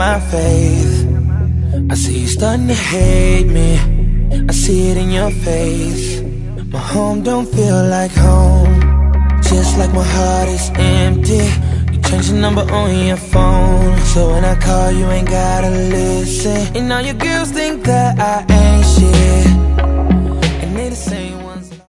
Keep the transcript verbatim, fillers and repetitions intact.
my faith. I see you starting to hate me, I see it in your face. My home don't feel like home, just like my heart is empty. You change the number on your phone, so when I call you ain't gotta listen. And all your girls think that I ain't shit.